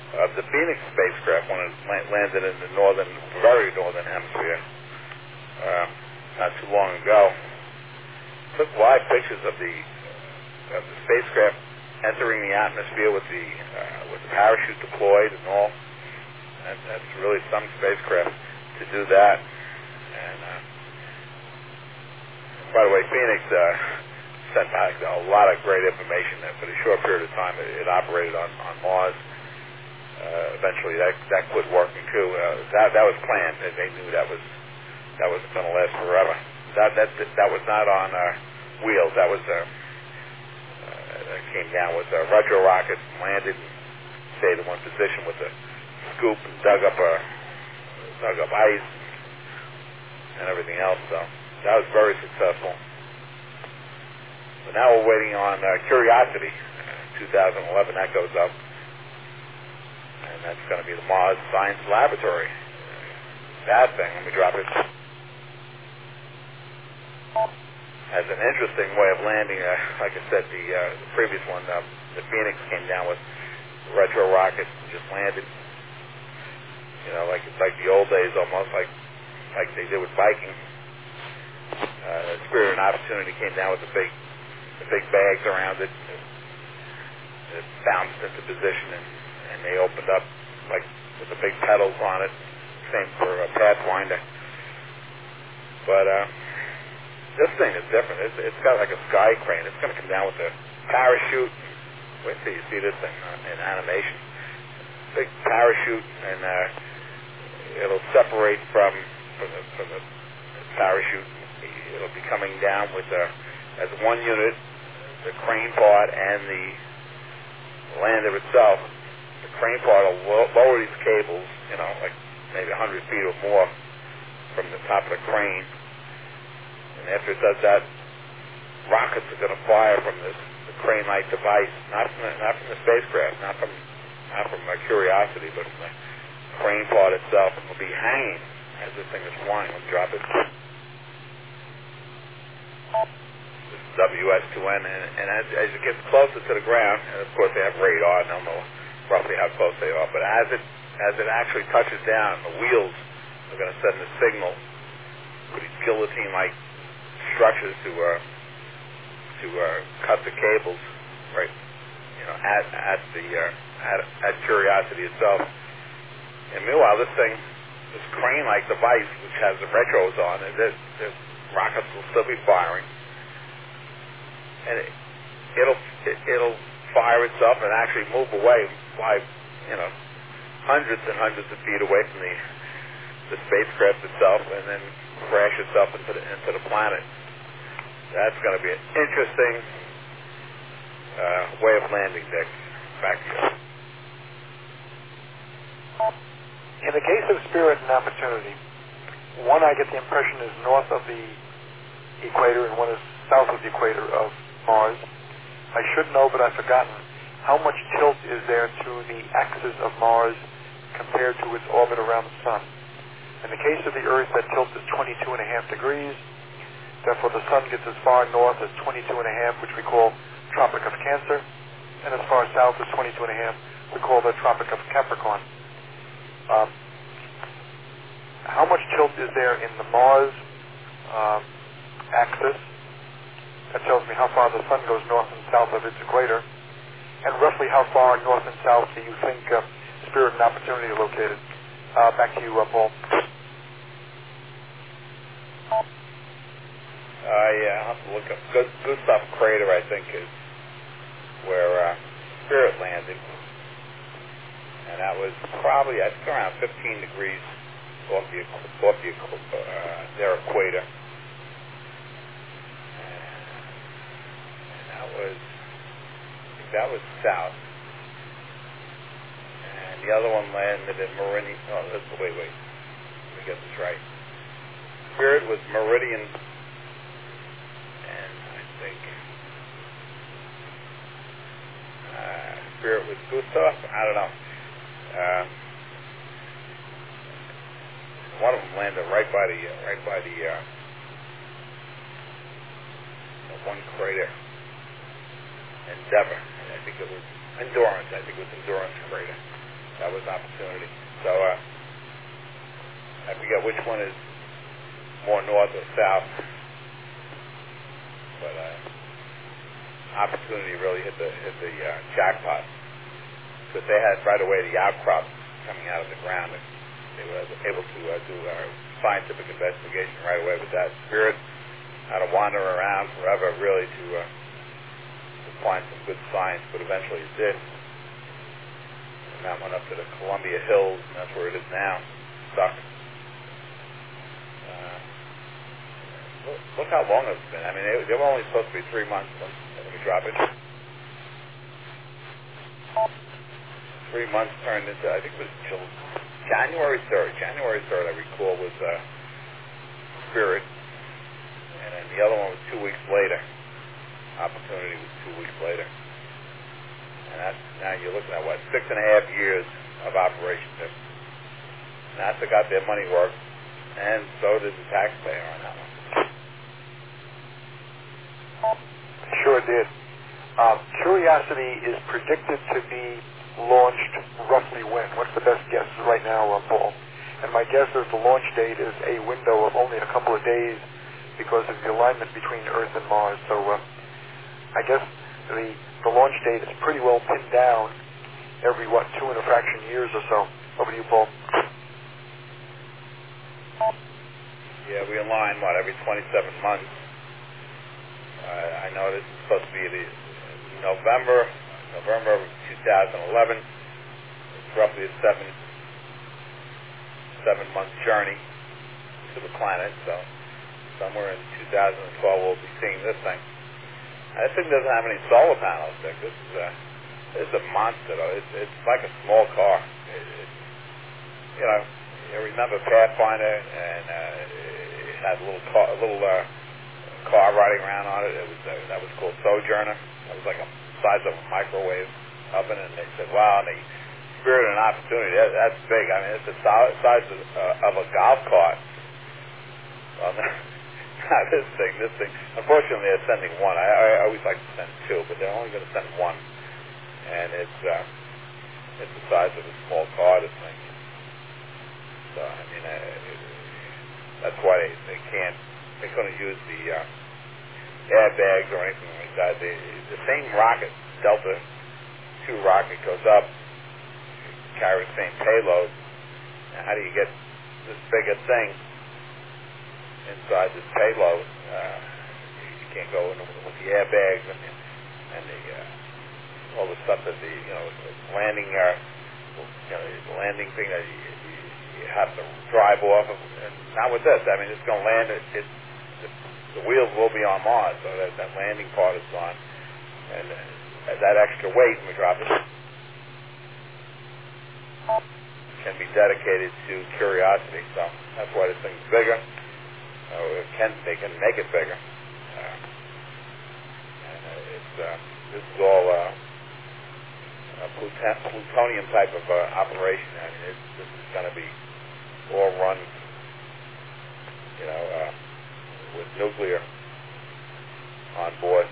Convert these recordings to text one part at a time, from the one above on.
The Phoenix spacecraft, when it landed in the very northern hemisphere, not too long ago, took live pictures of the spacecraft entering the atmosphere with the parachute deployed and all. And that's really some spacecraft to do that. And by the way, Phoenix sent back a lot of great information that for the short period of time it operated on Mars. Eventually that quit working too. That was planned. They knew that wasn't going to last forever. That was not on wheels. That was that came down with retro rockets, landed, and stayed in one position with a scoop and dug up ice and everything else. So that was very successful. But now we're waiting on Curiosity. 2011, that goes up. And that's going to be the Mars Science Laboratory. That thing, let me drop it, has an interesting way of landing. Like I said, the previous one, the Phoenix, came down with retro rockets and just landed. You know, like the old days, almost like they did with Viking. Spirit and Opportunity came down with the big bags around it. It bounced into position and they opened up like with the big pedals on it. Same for Pathfinder. But this thing is different. It's got like a sky crane. It's going to come down with a parachute. Wait till you see this thing in animation. Big parachute, and it'll separate from the parachute. It'll be coming down with as one unit, the crane part and the lander itself. The crane part will lower these cables, you know, like maybe 100 feet or more from the top of the crane. And after it does that, rockets are going to fire from the crane-like device, not from the spacecraft, not from Curiosity, but from the crane part itself, and will be hanging as this thing is flying. We'll drop it. This is WS-2N, and as it gets closer to the ground, and of course they have radar, and they'll know roughly how close they are, but as it actually touches down, the wheels are going to send a signal with these guillotine-like structures to cut the cables, right? You know, at Curiosity itself. And meanwhile, this crane-like device, which has the retros on, and the rockets will still be firing, and it'll fire itself and actually move away, fly, you know, hundreds and hundreds of feet away from the spacecraft itself, and then crash itself into the planet. That's going to be an interesting way of landing, Dick. Back to you. In the case of Spirit and Opportunity, one I get the impression is north of the equator and one is south of the equator of Mars. I should know, but I've forgotten. How much tilt is there to the axis of Mars compared to its orbit around the Sun? In the case of the Earth, that tilt is 22.5 degrees. Therefore, the Sun gets as far north as 22.5, which we call Tropic of Cancer, and as far south as 22.5, we call the Tropic of Capricorn. How much tilt is there in the Mars axis? That tells me how far the Sun goes north and south of its equator. And roughly how far north and south do you think Spirit and Opportunity are located? Back to you, Paul. Yeah, I'll have to look up. Gustav Crater, I think, is where Spirit landed. And that was probably, I think, around 15 degrees off their equator. And that was south. And the other one landed in Meridian. Oh, wait. Let me get this right. Spirit was Meridian, and I think Spirit was Gustav. I don't know. One of them landed right by the one crater, Endeavor. I think it was Endurance. Endurance crater. That was Opportunity. So I forget which one is more north or south, but Opportunity really hit the jackpot, because they had right away the outcrop coming out of the ground, and they were able to do our scientific investigation right away with that. Spirit had to wander around forever, really, to find some good science, but eventually it did. And that went up to the Columbia Hills, and that's where it is now, stuck. Look how long it's been. I mean, they were only supposed to be 3 months. Let me drop it. 3 months turned into, I think it was January 3rd. January 3rd, I recall, was Spirit. And then the other one was 2 weeks later. Opportunity was 2 weeks later. And that's, now you're looking at, what, 6.5 years of operation there. NASA got their money worth, and so did the taxpayer on that one. Sure did. Curiosity is predicted to be launched roughly when? What's the best guess right now, Paul? And my guess is the launch date is a window of only a couple of days because of the alignment between Earth and Mars. So I guess the launch date is pretty well pinned down every, 2 and a fraction years or so. Over to you, Paul. Yeah, we align, every 27 months. I know this is supposed to be the November of 2011. It's roughly a seven-month journey to the planet. So somewhere in 2012 we'll be seeing this thing. This thing doesn't have any solar panels, Dick. This is a monster, though. It's like a small car. You remember Pathfinder, and it had a little car riding around on it. That was called Sojourner. That was like the size of a microwave oven, and they said, wow, and the Spirit and Opportunity, that's big. I mean, it's the size of a golf cart. Well, not this thing. Unfortunately, they're sending one. I always like to send two, but they're only going to send one. And it's the size of a small car, this thing. So, I mean, that's why they couldn't use the airbags or anything like that. The same rocket, Delta II rocket, goes up, carries the same payload. Now, how do you get this big a thing inside this payload? You can't go in with the airbags and all the stuff that the landing the landing thing that you have to drive off of. And not with this. I mean, it's going to land. The wheels will be on Mars, so that landing part is gone. And that extra weight, when we drop it, can be dedicated to Curiosity. So that's why this thing's bigger. They can make it bigger. This is all a plutonium type of operation. I mean, this is going to be all run, with nuclear on board.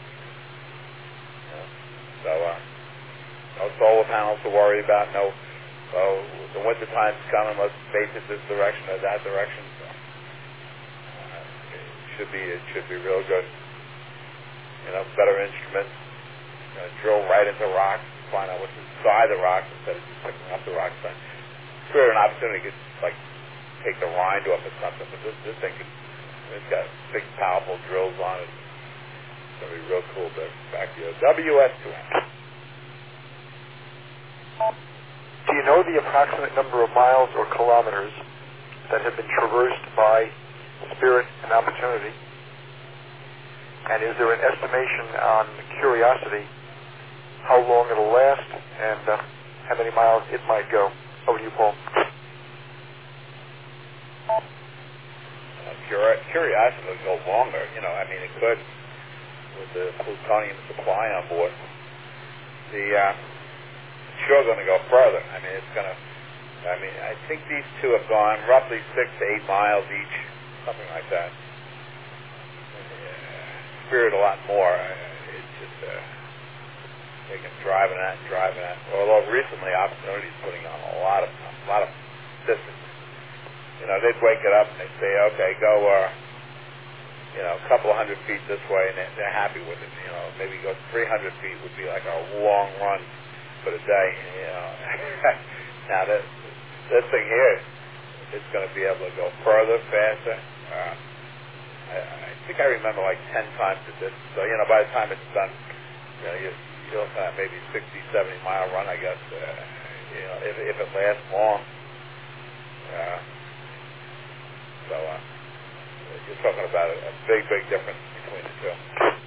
So no solar panels to worry about. No, the winter time's coming. Let's face it, this direction or that direction. So, it should be real good. Better instruments. Drill right into rocks, find out what's inside the rocks instead of just picking up the rocks. Spirit and Opportunity could take the rind off or something, but this thing it's got big, powerful drills on it. It's going to be real cool. Back to your WS2M. Do you know the approximate number of miles or kilometers that have been traversed by Spirit and Opportunity? And is there an estimation on Curiosity, how long it'll last, and how many miles it might go? Over to you, Paul. Curiosity will go longer. I mean, it could, with the plutonium supply on board. It's sure going to go further. I mean, I think these two have gone roughly 6 to 8 miles each, something like that. Spirit a lot more. It's just they can driving that. Although recently Opportunity is putting on a lot of distance. You know, they'd wake it up and they'd say, okay, go, a couple of 100 feet this way, and they're happy with it. You know, maybe go 300 feet would be like a long run for the day. You know, now this thing here is going to be able to go further, faster. I think I remember like 10 times the distance. So, you know, by the time it's done, you know, you'll have maybe 60, 70-mile run, I guess. You know, if it lasts long. So you're talking about a big difference between the two.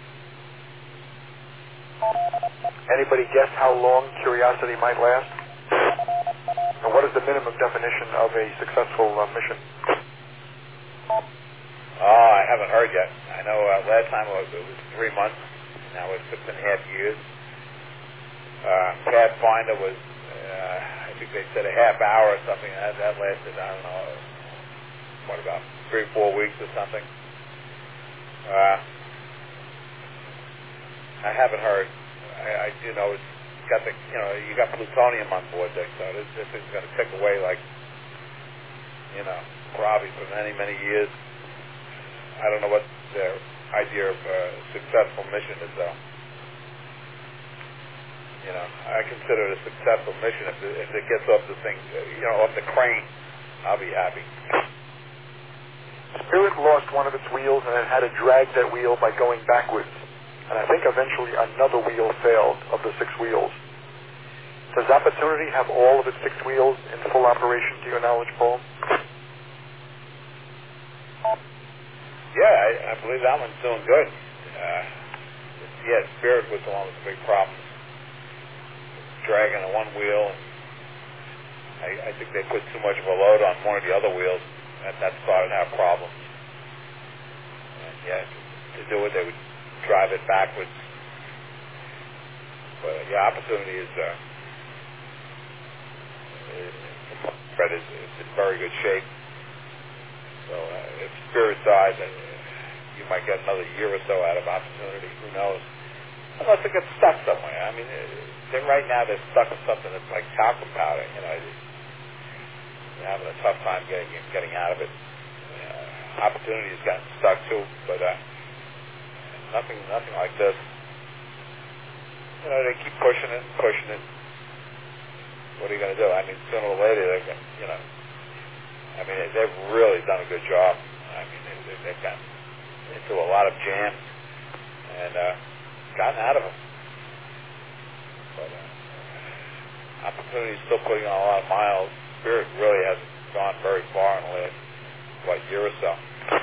Anybody guess how long Curiosity might last? And what is the minimum definition of a successful mission? Oh, I haven't heard yet. I know last time it was 3 months. Now it's 6.5 years. Pathfinder was, I think they said a half hour or something. That lasted, I don't know, what, about 3 or 4 weeks or something. I haven't heard. I do know it's got the, you know, you got plutonium on board there, so this is going to tick away like, you know, probably for many years. I don't know what their idea of a successful mission is, though. You know, I consider it a successful mission if it gets off the thing, you know, off the crane. I'll be happy. Spirit lost one of its wheels and it had to drag that wheel by going backwards. And I think eventually another wheel failed of the 6 wheels. Does Opportunity have all of its 6 wheels in full operation, to your knowledge, Paul? Yeah, I believe that one's doing good. Spirit was the one with the big problems, dragging on one wheel. I think they put too much of a load on one of the other wheels, and that started to have problems. And to do it, they would drive it backwards. But Opportunity is in very good shape. So if Spirit dies, you might get another year or so out of Opportunity. Who knows? Unless it gets stuck somewhere. I mean, right now they're stuck in something that's like talcum powder. You know, they're having a tough time getting out of it. Opportunity has gotten stuck too, but nothing like this. You know, they keep pushing it. What are you going to do? I mean, sooner or later, they're going to, you know. I mean, they've really done a good job. I mean, they've gotten into a lot of jams and gotten out of them. But Opportunity is still putting on a lot of miles. Spirit really hasn't gone very far in the last, year or so.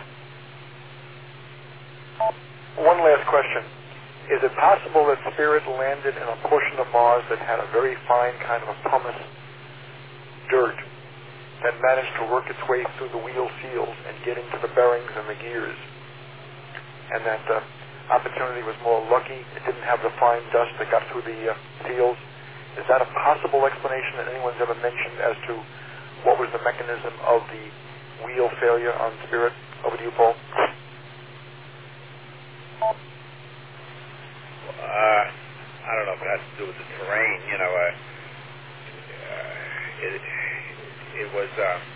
One last question. Is it possible that Spirit landed in a portion of Mars that had a very fine kind of a pumice dirt that managed to work its way through the wheel seals and get into the bearings and the gears? And that Opportunity was more lucky. It didn't have the fine dust that got through the seals. Is that a possible explanation that anyone's ever mentioned as to what was the mechanism of the wheel failure on Spirit? Over to you, Paul. I don't know if it has to do with the terrain. You know, it was.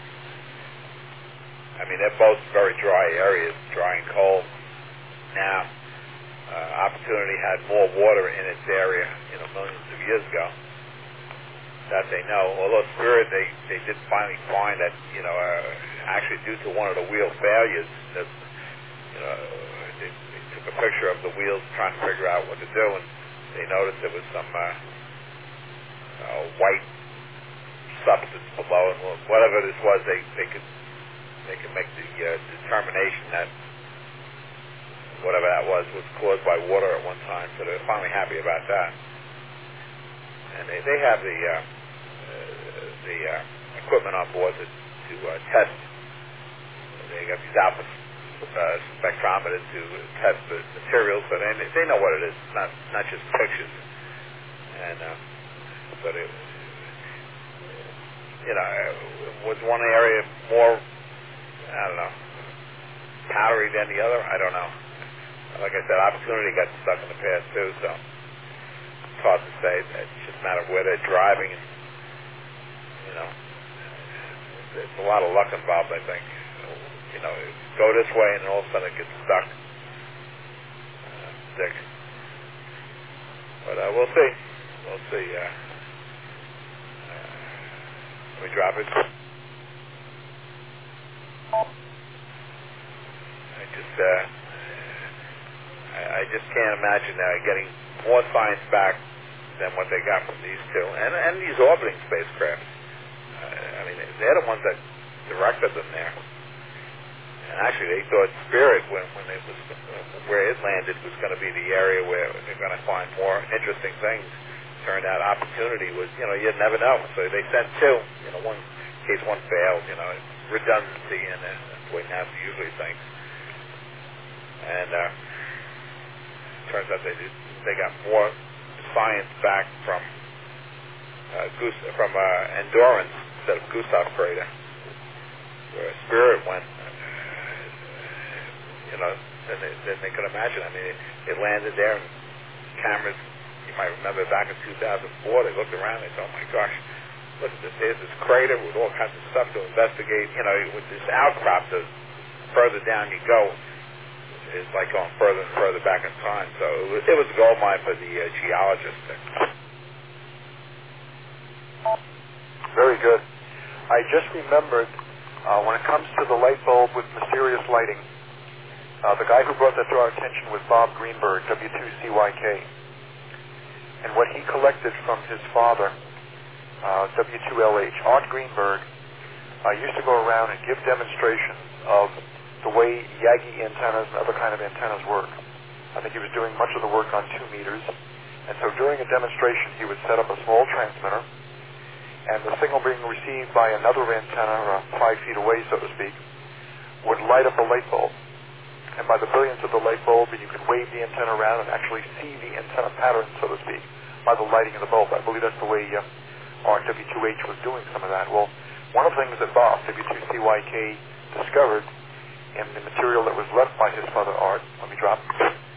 I mean, they're both very dry areas, dry and cold. Now, Opportunity had more water in its area, you know, millions of years ago. That they know. Although Spirit, they did finally find that, you know, actually due to one of the wheel failures, that, you know, they took a picture of the wheels trying to figure out what to do, and they noticed there was some white substance below, and whatever this was, they could make the determination that whatever that was caused by water at one time. So they're finally happy about that. And they have the equipment on board to test. They got these alpha spectrometers to test the materials, so they know what it is. It's not just pictures. And but it, you know, was one area more, I don't know, powdery than the other? I don't know. Like I said, Opportunity got stuck in the past too, so it's hard to say. It's just a matter of where they're driving and, you know, it's a lot of luck involved, I think. You know, go this way and all of a sudden it gets stuck. Dick. But we'll see. We'll see. Let me drop it. I just can't imagine getting more science back than what they got from these two, and these orbiting spacecraft. I mean, they're the ones that directed them there. And actually, they thought Spirit, when it was where it landed, was going to be the area where they're going to find more interesting things. Turned out Opportunity was, you know, you'd never know. So they sent two, you know, one in case one failed. You know, it's redundancy, and that's the way NASA usually thinks. And turns out they got more science back from Endurance instead of Gustav Crater, where Spirit went. You know, than they could imagine. I mean, it landed there, and cameras, you might remember back in 2004, they looked around and they said, oh my gosh, look at this, there's this crater with all kinds of stuff to investigate. You know, with this outcrop, the further down you go, it's like going further and further back in time. So it was a gold mine for the geologists. Very good. I just remembered, when it comes to the light bulb with mysterious lighting, the guy who brought that to our attention was Bob Greenberg, W2CYK. And what he collected from his father, W2LH, Art Greenberg, used to go around and give demonstrations of the way Yagi antennas and other kind of antennas work. I think he was doing much of the work on 2 meters. And so during a demonstration, he would set up a small transmitter, and the signal being received by another antenna 5 feet away, so to speak, would light up a light bulb. And by the brilliance of the light bulb, you could wave the antenna around and actually see the antenna pattern, so to speak, by the lighting of the bulb. I believe that's the way RW2H was doing some of that. Well, one of the things that Bob, W2CYK, discovered in the material that was left by his father Art, let me drop,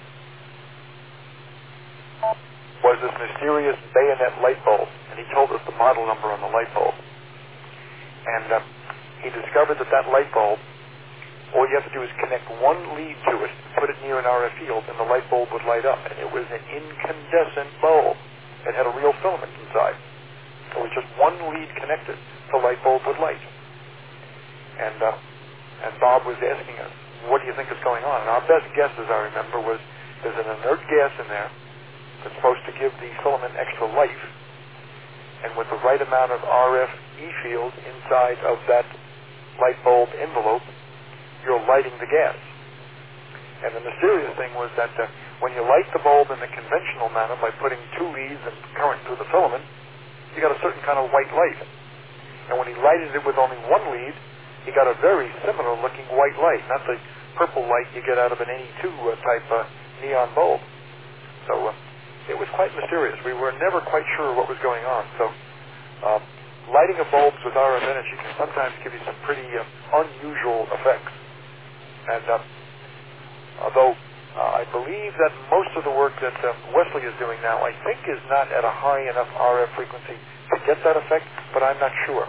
was this mysterious bayonet light bulb. And he told us the model number on the light bulb. And he discovered that light bulb, all you have to do is connect one lead to it, put it near an RF field, and the light bulb would light up. And it was an incandescent bulb. It had a real filament inside. It was just one lead connected. The light bulb would light. And Bob was asking us, what do you think is going on? And our best guess, as I remember, was there's an inert gas in there that's supposed to give the filament extra life. And with the right amount of RF E-field inside of that light bulb envelope, you're lighting the gas. And the mysterious thing was that when you light the bulb in the conventional manner by putting 2 leads and current through the filament, you got a certain kind of white light. And when he lighted it with only 1 lead, he got a very similar looking white light, not the purple light you get out of an NE2 type neon bulb. So it was quite mysterious. We were never quite sure what was going on. So lighting of bulbs with RF energy can sometimes give you some pretty unusual effects. And although I believe that most of the work that Wesley is doing now, I think, is not at a high enough RF frequency to get that effect, but I'm not sure.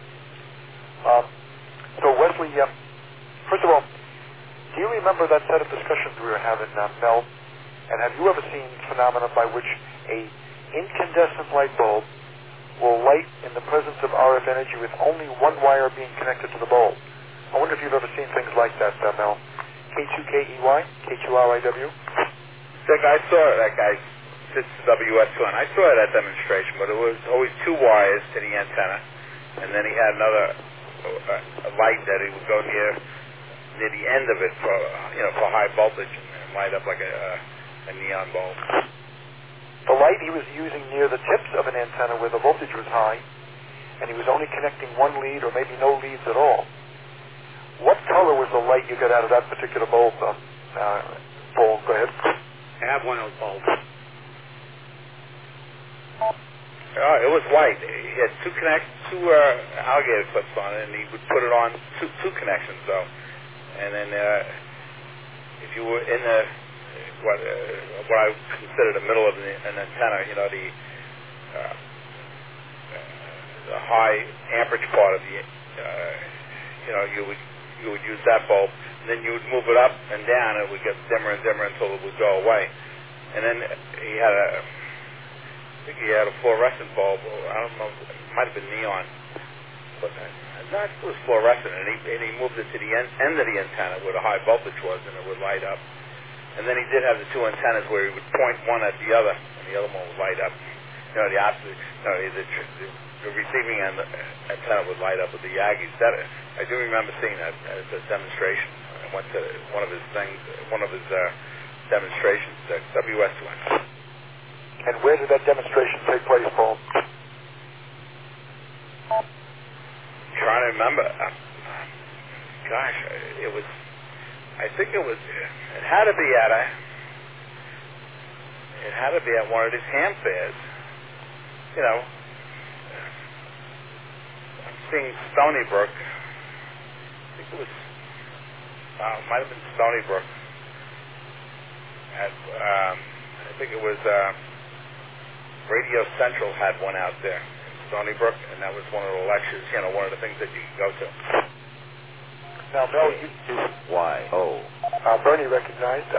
So Wesley, first of all, do you remember that set of discussions we were having, Mel? And have you ever seen phenomena by which a incandescent light bulb will light in the presence of RF energy with only one wire being connected to the bulb? I wonder if you've ever seen things like that, Mel. K2KEY, K2RIW. Dick, I saw that guy, this is WS2, and I saw that demonstration, but it was always 2 wires to the antenna, and then he had another a light that he would go near the end of it for high voltage and light up like a neon bulb. The light he was using near the tips of an antenna where the voltage was high, and he was only connecting 1 lead or maybe no leads at all. What color was the light you got out of that particular bulb, Paul? Go ahead. I have one of those bulbs. It was white. He had 2 alligator clips on it, and he would put it on two connections, though. And then if you were in the what I consider the middle of an antenna, the high amperage part of the, you would use that bulb, and then you would move it up and down, and it would get dimmer and dimmer until it would go away. And then I think he had a fluorescent bulb. I don't know, it might have been neon, but it was fluorescent, and he moved it to the end of the antenna where the high voltage was, and it would light up. And then he did have the two antennas where he would point one at the other, and the other one would light up. The opposite. The receiving antenna would light up with the Aggies. I do remember seeing that as a demonstration. I went to one of his demonstrations at WS1. And where did that demonstration take place, Paul? Trying to remember. It had to be at one of these ham fairs. I'm seeing Stony Brook. I think it was, it might have been Stony Brook. I think it was Radio Central had one out there in Stony Brook, and that was one of the lectures, one of the things that you could go to. Now, Mel, Bernie recognized.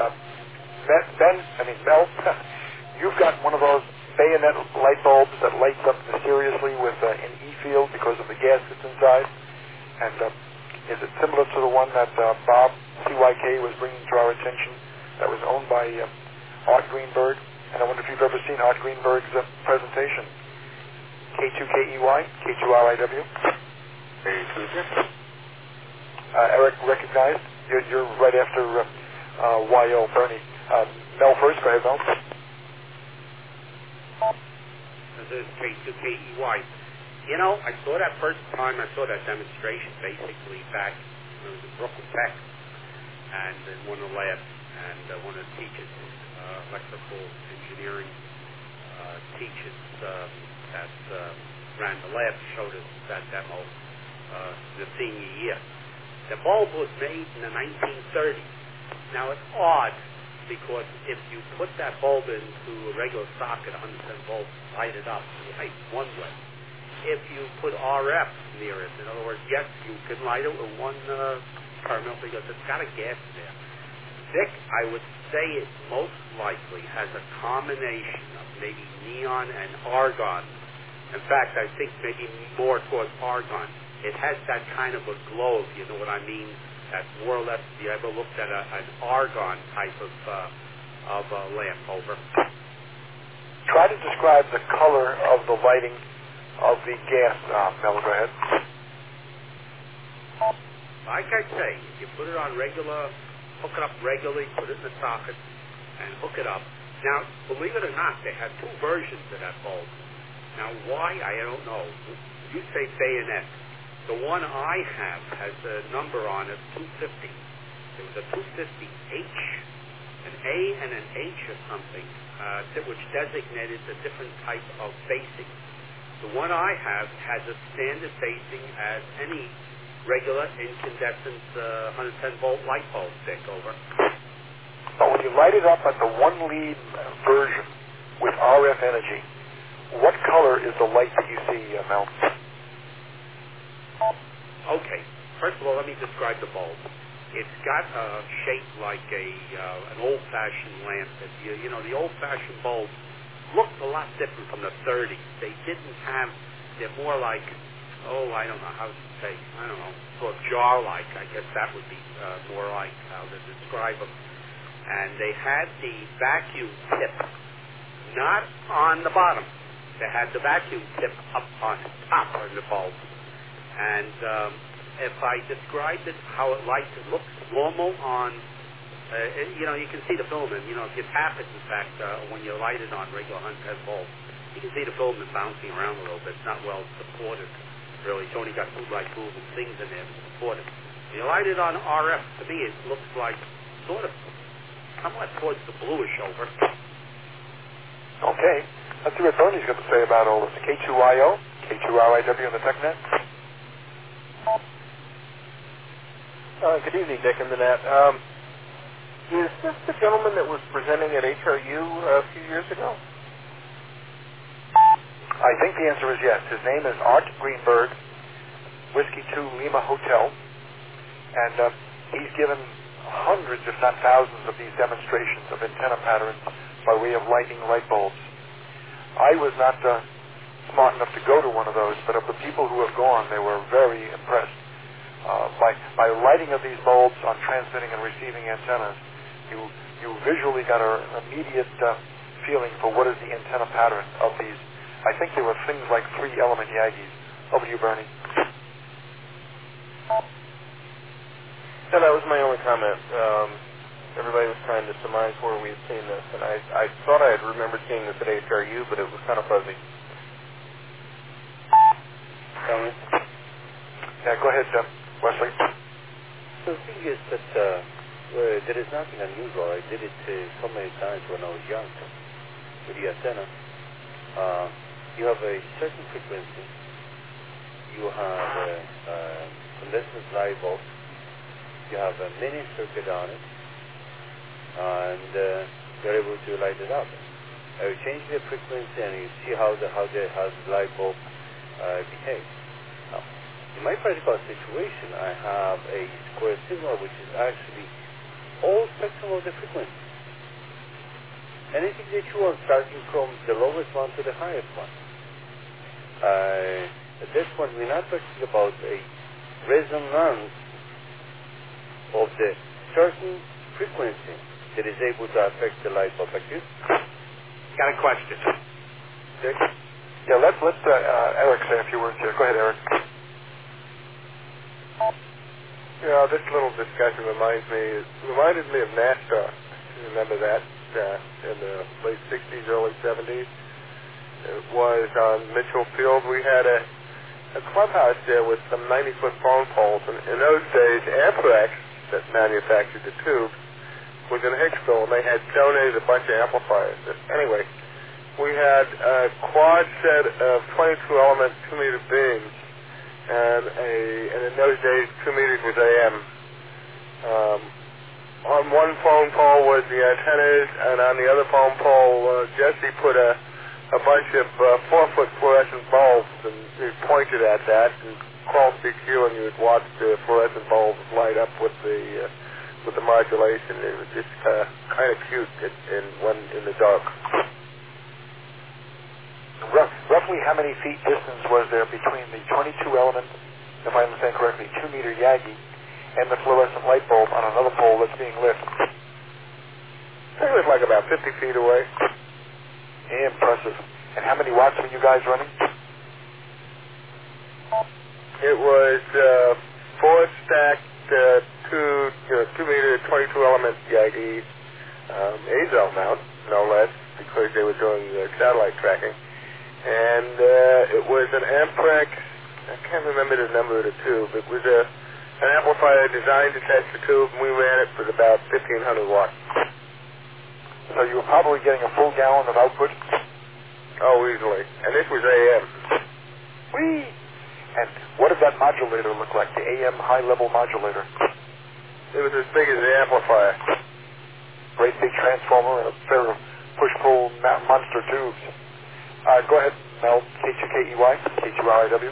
Mel, you've got one of those bayonet light bulbs that lights up mysteriously with an E field because of the gas that's inside. And is it similar to the one that Bob CYK was bringing to our attention that was owned by Art Greenberg? And I wonder if you've ever seen Art Greenberg's presentation. K2KEY, K2RIW. Eric recognized. You're right after YO, Bernie. Mel first. Go ahead, Mel. This is K2KEY. I saw that first time I saw that demonstration basically back when I was in Brooklyn Tech and in one of the labs, and one of the teachers, electrical engineering teachers that ran the lab, showed us that demo the senior year. The bulb was made in the 1930s. Now it's odd because if you put that bulb into a regular socket, 110 volts, light it up, light one way. If you put RF near it, in other words, yes, you can light it with one terminal because it's got a gas there. Vic, I would say it most likely has a combination of maybe neon and argon. In fact, I think maybe more towards argon. It has that kind of a glow, if you know what I mean. That's more or less, if you ever looked at an argon type of lamp over. Try to describe the color of the lighting of the gas. Mel, go ahead. Like I say, if you put it on hook it up regularly, put it in the socket, and hook it up. Now, believe it or not, they have two versions of that bulb. Now, why, I don't know. You say bayonet. The one I have has a number on it, 250. There was a 250H, an A and an H or something, which designated a different type of facing. The one I have has a standard facing as any regular incandescent 110-volt light bulb stick over. But when you light it up at the one-lead version with RF energy, what color is the light that you see, Mel? Okay. First of all, let me describe the bulb. It's got a shape like an old-fashioned lamp. The old-fashioned bulbs looked a lot different from the 30s. They didn't have, they're more like, I don't know how to say, sort of jar-like. I guess that would be more like how to describe them. And they had the vacuum tip not on the bottom. They had the vacuum tip up on the top of the bulb. And if I described it, how it lights, it looks normal on, you can see the filament. If you tap it, in fact, when you light it on regular 110 volts, you can see the filament bouncing around a little bit. It's not well supported, really. It's only got two like movable things in there to support it. When you light it on RF, to me, it looks like sort of somewhat towards the bluish over. Okay. Let's see what Bernie's got to say about all this. K2IO, K2RIW on the TechNet. Good evening, Dick and Nanette. Is this the gentleman that was presenting at HRU a few years ago? I think the answer is yes. His name is Art Greenberg, Whiskey 2 Lima Hotel, and he's given hundreds, if not thousands, of these demonstrations of antenna patterns by way of lighting light bulbs. I was not smart enough to go to one of those, but of the people who have gone, they were very impressed. By lighting of these bulbs on transmitting and receiving antennas, you visually got an immediate feeling for what is the antenna pattern of these. I think there were things like 3-element Yagis. Over to you, Bernie. No, that was my only comment. Everybody was trying to surmise where we had seen this, and I thought I had remembered seeing this at HRU, but it was kind of fuzzy. Comment? Yeah, go ahead, Wesley. So the thing is that there is nothing unusual. I did it so many times when I was young with the antenna. You have a certain frequency. You have a condensed light bulb. You have a mini circuit on it, and you're able to light it up. You change the frequency, and you see how the light bulb behaves. Now, in my practical situation, I have a square signal, which is actually all spectrum of the frequency. Anything that you want, starting from the lowest one to the highest one. At this point, we're not talking about a resonance of the certain frequency that is able to affect the light bulb. Like this. Got a question. Dick? Yeah, let Eric say a few words here. Go ahead, Eric. Yeah, this little discussion reminded me of NASCAR. You remember that in the late 60s, early 70s? It was on Mitchell Field. We had a clubhouse there with some 90-foot phone poles. And in those days, Amperex, that manufactured the tubes, was in Hicksville, and they had donated a bunch of amplifiers. Anyway, we had a quad set of 22-element 2-meter beams, and in those days, 2 meters was AM. On one phone pole was the antennas, and on the other phone pole, Jesse put a bunch of 4-foot fluorescent bulbs, and he pointed at that and called CQ, and you would watch the fluorescent bulbs light up with the modulation. It was just kind of cute in the dark. Roughly how many feet distance was there between the 22-element, if I understand correctly, 2-meter Yagi, and the fluorescent light bulb on another pole that's being lit? I think it was like about 50 feet away. Impressive. And how many watts were you guys running? It was 4 stacked 2-meter 22-element Yagi, AZO mount, no less, because they were doing satellite tracking. And it was an Amperex, I can't remember the number of the tube. It was an amplifier designed to test the tube, and we ran it with about 1,500 watts. So you were probably getting a full gallon of output? Oh, easily. And this was AM. Whee! And what did that modulator look like, the AM high-level modulator? It was as big as the amplifier. Great big transformer and a pair of push-pull monster tubes. Go ahead, Mel. K2KEY, K2RIW.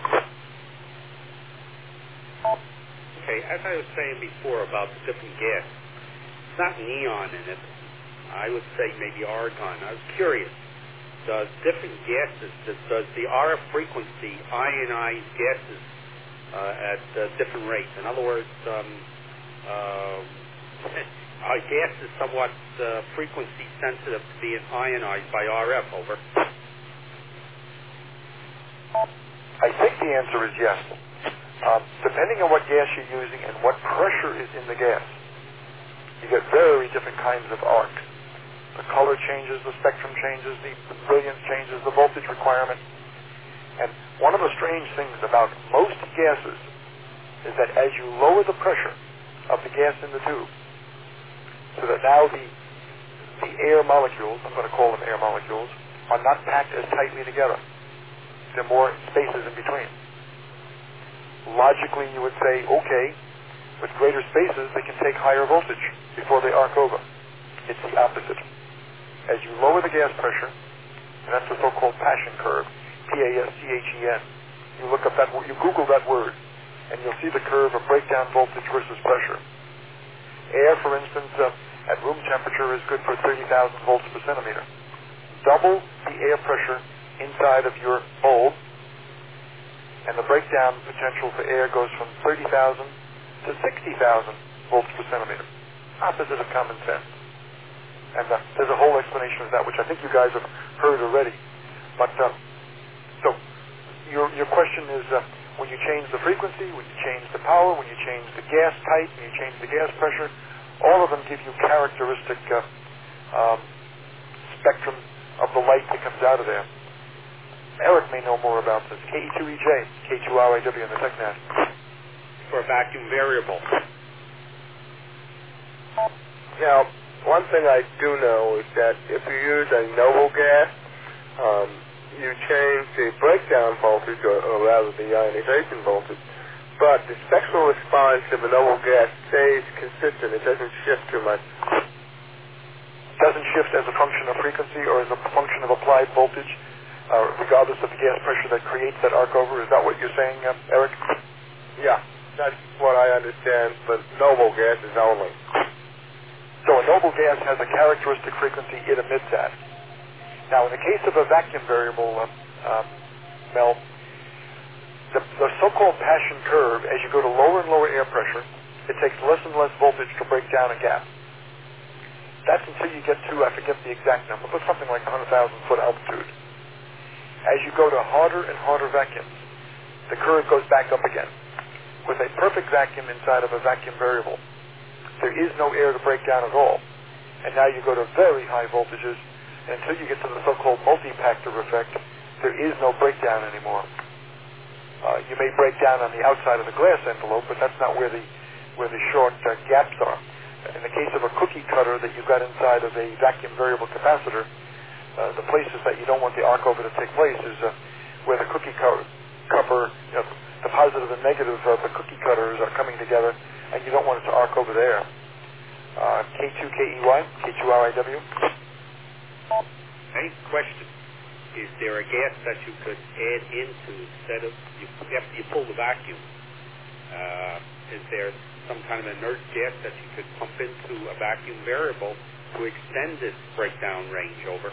Okay, as I was saying before about the different gas, it's not neon in it. I would say maybe argon. I was curious. Does different gases, does the RF frequency ionize gases at different rates? In other words, are gases somewhat frequency sensitive to being ionized by RF? Over. I think the answer is yes. Depending on what gas you're using and what pressure is in the gas, you get very different kinds of arc. The color changes, the spectrum changes, the brilliance changes, the voltage requirement. And one of the strange things about most gases is that as you lower the pressure of the gas in the tube, so that now the air molecules, I'm going to call them air molecules, are not packed as tightly together. There are more spaces in between. Logically, you would say, okay, with greater spaces, they can take higher voltage before they arc over. It's the opposite. As you lower the gas pressure, and that's the so-called passion curve, P-A-S-C-H-E-N. You look up that, you Google that word, and you'll see the curve of breakdown voltage versus pressure. Air, for instance, at room temperature is good for 30,000 volts per centimeter. Double the air pressure inside of your bulb, and the breakdown potential for air goes from 30,000 to 60,000 volts per centimeter. Opposite of common sense. And there's a whole explanation of that, which I think you guys have heard already. But so your question is, when you change the frequency, when you change the power, when you change the gas type, when you change the gas pressure, all of them give you characteristic spectrum of the light that comes out of there. Eric may know more about this. KE2EJ, K2RIW in the TechNet. For a vacuum variable. Now, one thing I do know is that if you use a noble gas, you change the breakdown voltage, or rather the ionization voltage, but the spectral response of a noble gas stays consistent. It doesn't shift too much. Doesn't shift as a function of frequency or as a function of applied voltage, regardless of the gas pressure that creates that arc over. Is that what you're saying, Eric? Yeah, that's what I understand, but noble gases only. So a noble gas has a characteristic frequency it emits at. Now, in the case of a vacuum variable, Mel, the so-called Paschen curve, as you go to lower and lower air pressure, it takes less and less voltage to break down a gap. That's until you get to, I forget the exact number, but something like 100,000 foot altitude. As you go to harder and harder vacuums, the curve goes back up again. With a perfect vacuum inside of a vacuum variable, there is no air to break down at all. And now you go to very high voltages, and until you get to the so-called multi-pactor effect, there is no breakdown anymore. You may break down on the outside of the glass envelope, but that's not where the short gaps are. In the case of a cookie cutter that you've got inside of a vacuum variable capacitor, the places that you don't want the arc over to take place is where the cookie cover, the positive and negative of the cookie cutters are coming together, and you don't want it to arc over there. K2KEY, K2RIW. Hey, question. Is there a gas that you could add into instead of, after you pull the vacuum, is there some kind of inert gas that you could pump into a vacuum variable to extend its breakdown range over?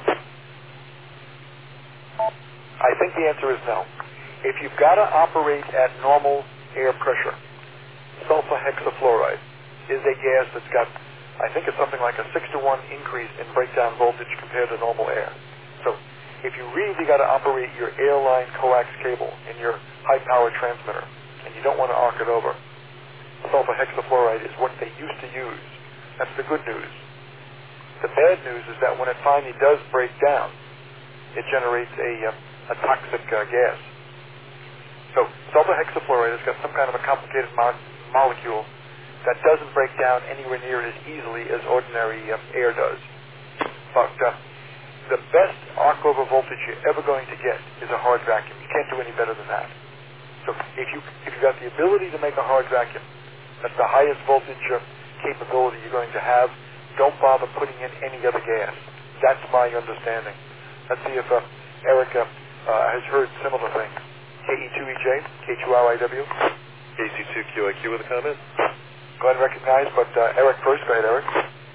I think the answer is no. If you've got to operate at normal air pressure, sulfur hexafluoride is a gas that's got, I think it's something like a 6-to-1 increase in breakdown voltage compared to normal air. So if you really got to operate your airline coax cable in your high-power transmitter, and you don't want to arc it over, sulfur hexafluoride is what they used to use. That's the good news. The bad news is that when it finally does break down, it generates a toxic gas. So sulfur hexafluoride has got some kind of a complicated molecule that doesn't break down anywhere near as easily as ordinary air does. But the best arc over voltage you're ever going to get is a hard vacuum. You can't do any better than that. So if you've got the ability to make a hard vacuum, that's the highest voltage capability you're going to have, don't bother putting in any other gas. That's my understanding. Let's see if Eric has heard similar things. KE2EJ, K2RIW. KC2QIQ with a comment? Go ahead and recognize, but Eric first. Go ahead, Eric.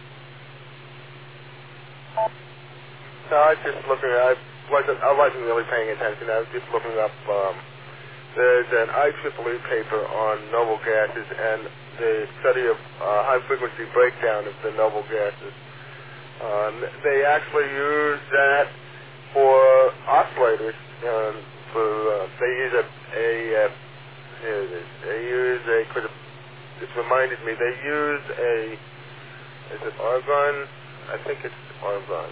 No, I was just looking. I wasn't really paying attention. I was just looking up. There's an IEEE paper on noble gases and the study of high-frequency breakdown of the noble gases. They actually use that for oscillators. They use here it is. They use it reminded me. They use is it argon? I think it's argon.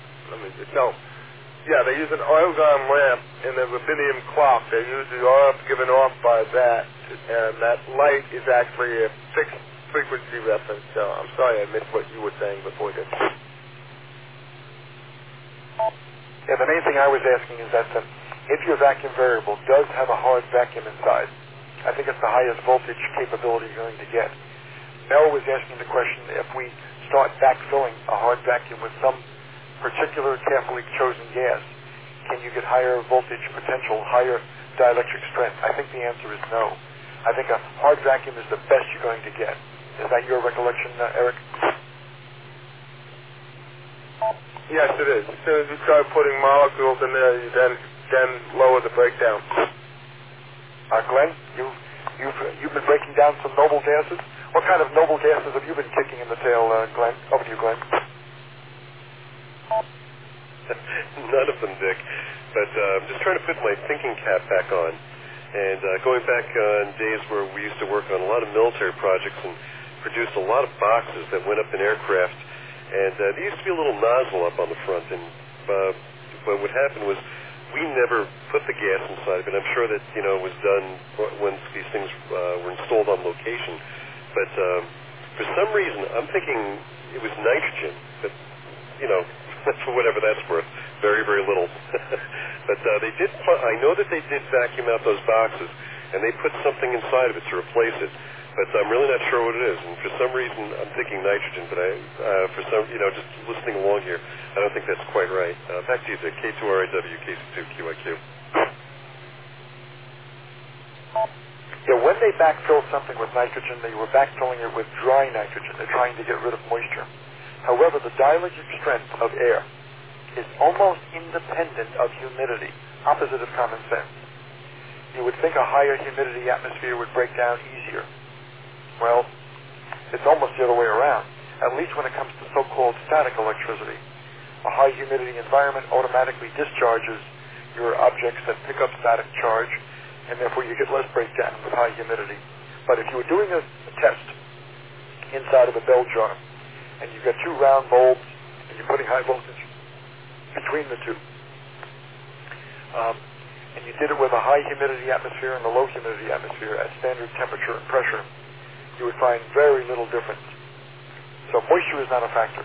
They use an argon lamp in a rubidium clock. They use the RF given off by that, and that light is actually a fixed frequency reference. So I'm sorry I missed what you were saying before this. Yeah, the main thing I was asking is that if your vacuum variable does have a hard vacuum inside, I think it's the highest voltage capability you're going to get. Mel was asking the question, if we start backfilling a hard vacuum with some particular carefully chosen gas, can you get higher voltage potential, higher dielectric strength? I think the answer is no. I think a hard vacuum is the best you're going to get. Is that your recollection, Eric? Yes, it is. As soon as you start putting molecules in there, you then lower the breakdown. Glenn, you've been breaking down some noble gases. What kind of noble gases have you been kicking in the tail, Glenn? Over to you, Glenn. None of them, Dick. But I'm just trying to put my thinking cap back on. And going back on days where we used to work on a lot of military projects and produced a lot of boxes that went up in aircraft. And there used to be a little nozzle up on the front. And what would happen was we never put the gas inside of it. I'm sure that, it was done when these things were installed on location. But for some reason, I'm thinking it was nitrogen. But, for whatever that's worth, very, very little. But they did. I know that they did vacuum out those boxes, and they put something inside of it to replace it. But I'm really not sure what it is. And for some reason, I'm thinking nitrogen. But just listening along here, I don't think that's quite right. Back to you, Dick. K2RIW, KC2QIQ. Yeah, when they backfill something with nitrogen, they were backfilling it with dry nitrogen. They're trying to get rid of moisture. However, the dielectric strength of air is almost independent of humidity, opposite of common sense. You would think a higher humidity atmosphere would break down easier. Well, it's almost the other way around, at least when it comes to so-called static electricity. A high humidity environment automatically discharges your objects that pick up static charge, and therefore you get less breakdown with high humidity. But if you were doing a test inside of a bell jar, and you've got two round bulbs, and you're putting high voltage between the two, and you did it with a high humidity atmosphere and a low humidity atmosphere at standard temperature and pressure, you would find very little difference. So moisture is not a factor.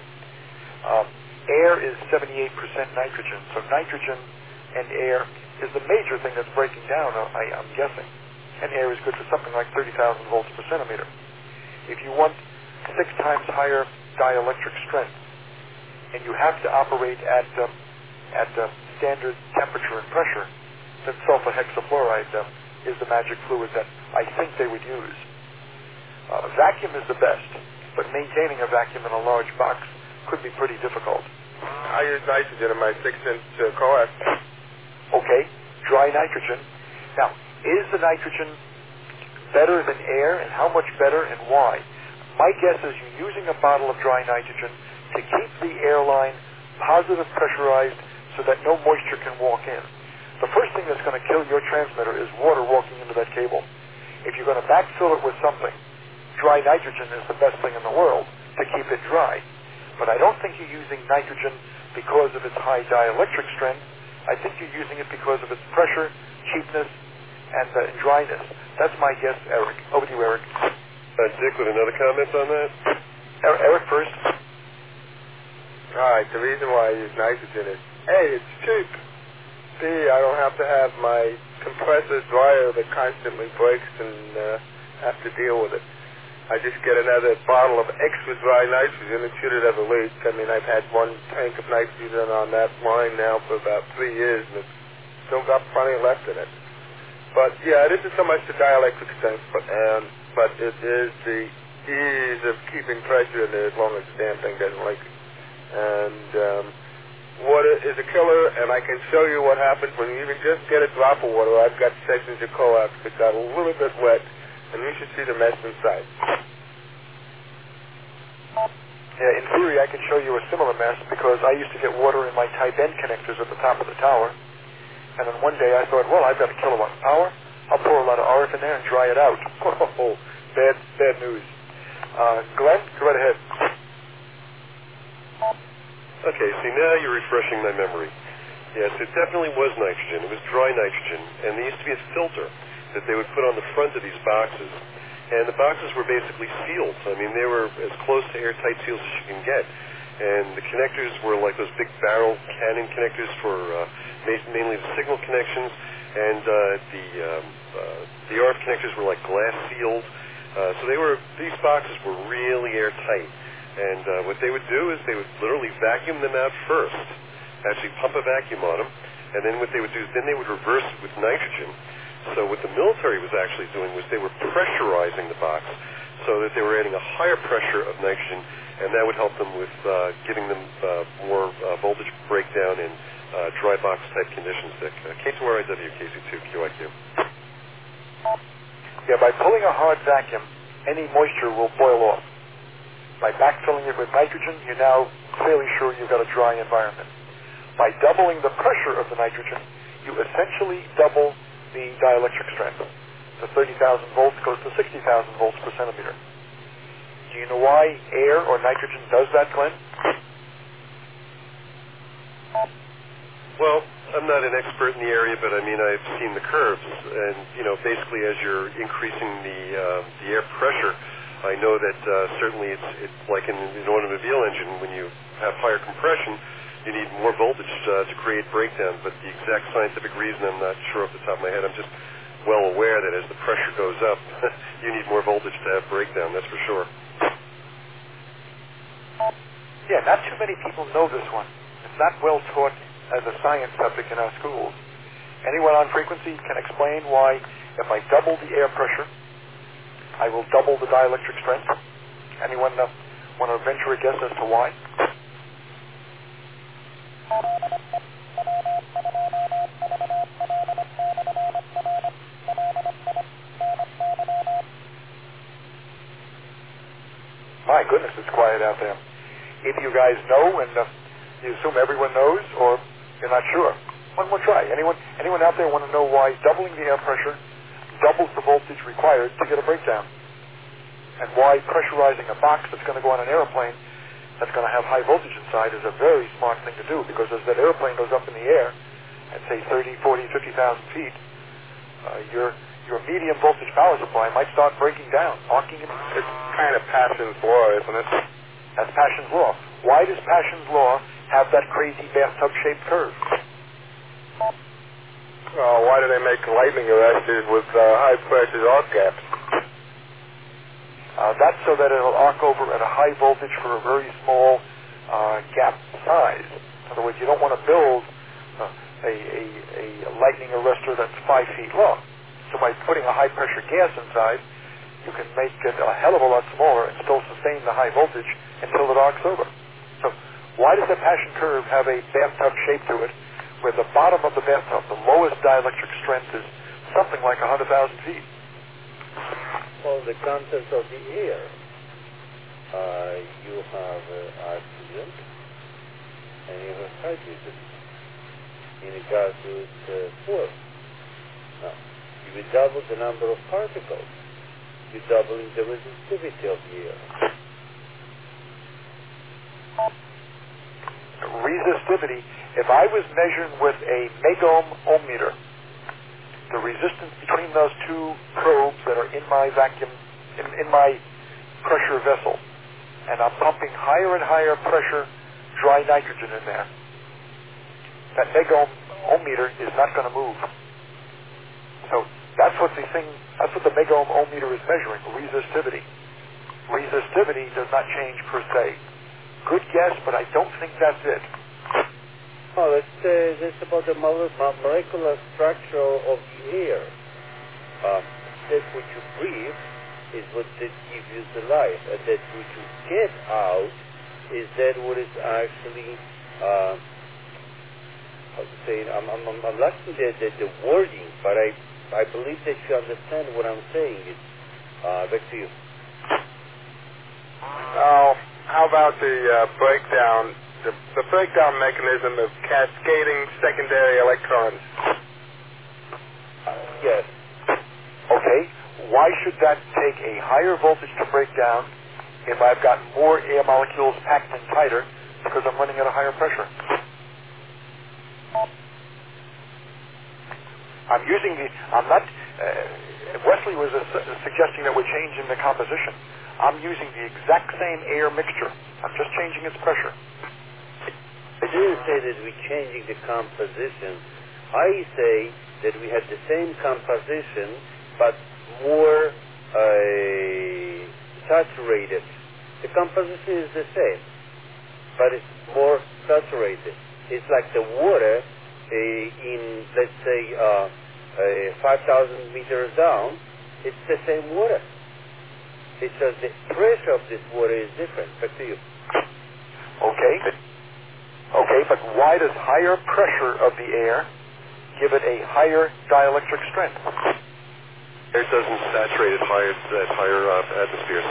Air is 78% nitrogen, so nitrogen and air is the major thing that's breaking down, I'm guessing. And air is good for something like 30,000 volts per centimeter. If you want 6 times higher dielectric strength, and you have to operate at standard temperature and pressure, then sulfur hexafluoride is the magic fluid that I think they would use. Vacuum is the best, but maintaining a vacuum in a large box could be pretty difficult. I use nitrogen in my 6-inch coax. Okay, dry nitrogen. Now, is the nitrogen better than air, and how much better, and why? My guess is you're using a bottle of dry nitrogen to keep the airline positive pressurized so that no moisture can walk in. The first thing that's going to kill your transmitter is water walking into that cable. If you're going to backfill it with something, dry nitrogen is the best thing in the world to keep it dry. But I don't think you're using nitrogen because of its high dielectric strength. I think you're using it because of its pressure, cheapness, and dryness. That's my guess, Eric. Over to you, Eric. Dick, with another comment on that? Eric first. All right, the reason why I use nitrogen is, A, it's cheap. B, I don't have to have my compressor dryer that constantly breaks and have to deal with it. I just get another bottle of extra dry nitrogen and shoot it every week. I mean, I've had one tank of nitrogen on that line now for about 3 years, and it's still got plenty left in it. But, yeah, it isn't so much the dielectric strength, but it is the ease of keeping pressure in there as long as the damn thing doesn't leak. And water is a killer, and I can show you what happens when you even just get a drop of water. I've got sections of coax that got a little bit wet, and you should see the mess inside. Yeah, in theory, I can show you a similar mess because I used to get water in my tie bend connectors at the top of the tower. And then one day I thought, well, I've got a kilowatt of power. I'll pour a lot of RF in there and dry it out. Oh, bad news. Glenn, go right ahead. Okay, see, now you're refreshing my memory. Yes, it definitely was nitrogen. It was dry nitrogen. And there used to be a filter that they would put on the front of these boxes. And the boxes were basically sealed. I mean, they were as close to airtight seals as you can get. And the connectors were like those big barrel cannon connectors for mainly the signal connections. And the RF connectors were like glass sealed. So these boxes were really airtight. And what they would do is they would literally vacuum them out first, actually pump a vacuum on them, And then what they would do is then they would reverse it with nitrogen. So what the military was actually doing was they were pressurizing the box so that they were adding a higher pressure of nitrogen, and that would help them with giving them more voltage breakdown in dry box type conditions. K2RIW, KC2QIQ. Yeah, by pulling a hard vacuum, any moisture will boil off. By backfilling it with nitrogen, you're now fairly sure you've got a dry environment. By doubling the pressure of the nitrogen, you essentially double the dielectric strength. The 30,000 volts goes to 60,000 volts per centimeter. Do you know why air or nitrogen does that, Glenn? Well, I'm not an expert in the area, but I mean, I've seen the curves, and basically as you're increasing the air pressure, I know that certainly it's like in an automobile engine, when you have higher compression, you need more voltage to create breakdown, but the exact scientific reason I'm not sure off the top of my head. I'm just well aware that as the pressure goes up, you need more voltage to have breakdown, that's for sure. Yeah, not too many people know this one. It's not well taught as a science subject in our schools. Anyone on frequency can explain why if I double the air pressure, I will double the dielectric strength? Anyone want to venture a guess as to why? My goodness, it's quiet out there. Either you guys know and you assume everyone knows, or you're not sure. One more try. Anyone out there want to know why doubling the air pressure doubles the voltage required to get a breakdown? And why pressurizing a box that's going to go on an airplane that's going to have high voltage inside is a very smart thing to do, because as that airplane goes up in the air at, say, 30, 40, 50,000 feet, your medium voltage power supply might start breaking down, arcing it. It's kind of Paschen's law, isn't it? That's Paschen's law. Why does Paschen's law have that crazy bathtub-shaped curve? Why do they make lightning arresters with high-pressure arc gaps? That's so that it'll arc over at a high voltage for a very small gap size. In other words, you don't want to build a lightning arrestor that's 5 feet long. So by putting a high-pressure gas inside, you can make it a hell of a lot smaller and still sustain the high voltage until it arcs over. So why does the Paschen curve have a bathtub shape to it, where the bottom of the bathtub, the lowest dielectric strength, is something like 100,000 feet? Well, the contents of the air. You have oxygen and you have hydrogen in a gaseous form. Now, you will double the number of particles. You're doubling the resistivity of the air. Resistivity, if I was measuring with a megohm ohm meter, the resistance between those two probes that are in my vacuum, in my pressure vessel, and I'm pumping higher and higher pressure dry nitrogen in there, that megohm ohm meter is not going to move. So that's what the megohm ohm meter is measuring, resistivity. Resistivity does not change per se. Good guess, but I don't think that's it. Oh, that's about the molecular structure of the air. That what you breathe is what that gives you the life, and that what you get out is that what is actually, how to say it, I'm lacking the wording, but I believe that you understand what I'm saying. Back to you. How about the breakdown? The breakdown mechanism of cascading secondary electrons. Yes. Okay, why should that take a higher voltage to break down if I've got more air molecules packed in tighter because I'm running at a higher pressure? Wesley was suggesting that we're changing the composition. I'm using the exact same air mixture. I'm just changing its pressure. I didn't say that we're changing the composition. I say that we have the same composition, but more saturated. The composition is the same, but it's more saturated. It's like the water in, let's say, 5,000 meters down, it's the same water. It's just the pressure of this water is different. Back to you. Okay. Okay, but why does higher pressure of the air give it a higher dielectric strength? Air doesn't saturate at higher atmospheres.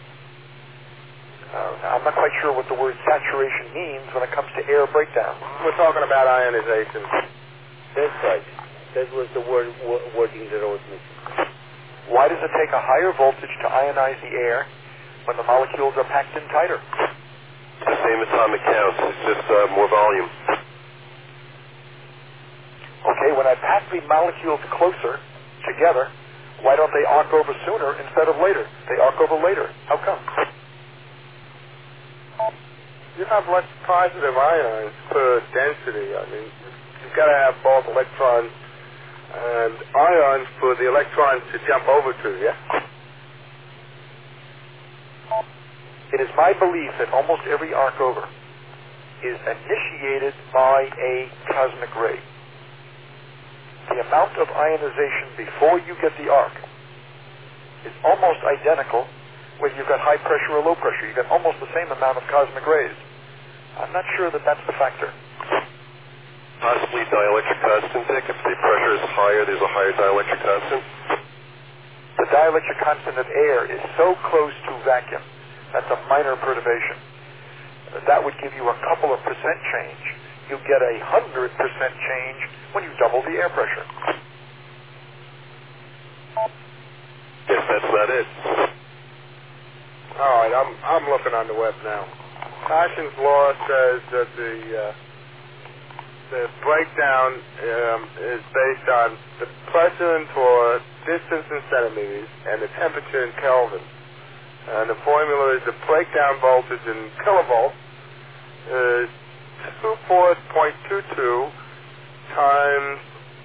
I'm not quite sure what the word saturation means when it comes to air breakdown. We're talking about ionization. That's right. That was the wording that I was missing. Why does it take a higher voltage to ionize the air when the molecules are packed in tighter? It's the same atomic count. It's just more volume. Okay, when I pack the molecules closer together, why don't they arc over sooner instead of later? They arc over later. How come? You have less positive ions per density. I mean, you've got to have both electrons and ions for the electrons to jump over to, yeah? It is my belief that almost every arc over is initiated by a cosmic ray. The amount of ionization before you get the arc is almost identical whether you've got high pressure or low pressure. You get almost the same amount of cosmic rays. I'm not sure that that's the factor. Possibly dielectric constant, Dick. If the pressure is higher, there's a higher dielectric constant. The dielectric constant of air is so close to vacuum. That's a minor perturbation. That would give you a couple of percent change. You get 100% change when you double the air pressure. Yes, that's not it. All right, I'm looking on the web now. Cauchy's law says that the breakdown is based on the pressure in torr, distance in centimeters, and the temperature in Kelvin. And the formula is the breakdown voltage in kilovolts is 24.22 times